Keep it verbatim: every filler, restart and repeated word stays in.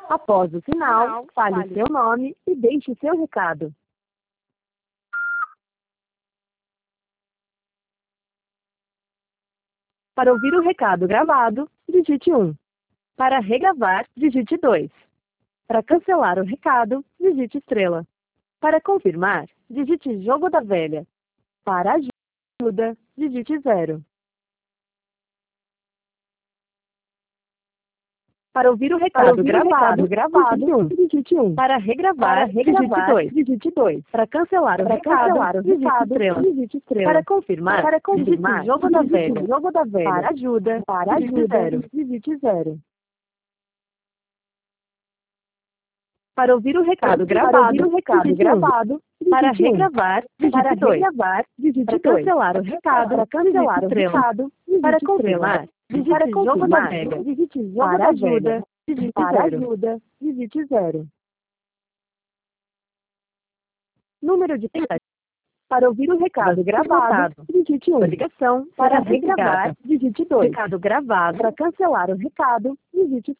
Após o sinal, fale seu nome e deixe seu recado. Para ouvir o recado gravado, digite um. Para regravar, digite dois. Para cancelar o recado, digite estrela. Para confirmar, digite jogo da velha. Para ajuda, digite zero. Para ouvir o recado ouvir o gravado, recado gravado, digite um. Para regravar, Para regravar, digite dois. Para cancelar o Para recado, cancelar o digite recado, estrela. digite estrela. Para confirmar, Para confirmar, digite jogo da digite velha. jogo da velha. Para ajuda, Para digite ajuda, zero. digite zero. Para ouvir o recado Para gravado, ouvir o recado digite um. gravado, Para digite um. regravar, digite Para dois. regravar, digite Para dois. cancelar o recado, Para cancelar digite o estrela. recado, digite Para estrela. confirmar, digite Para jogo da confirmar, velha. digite jogo Para da ajuda, velha. digite Para zero. ajuda, digite zero. Número de tentativas. Para ouvir o recado gravado, digite um. Ligação Para será desligada. regravar, digite dois. Recado gravado. Para cancelar o recado, digite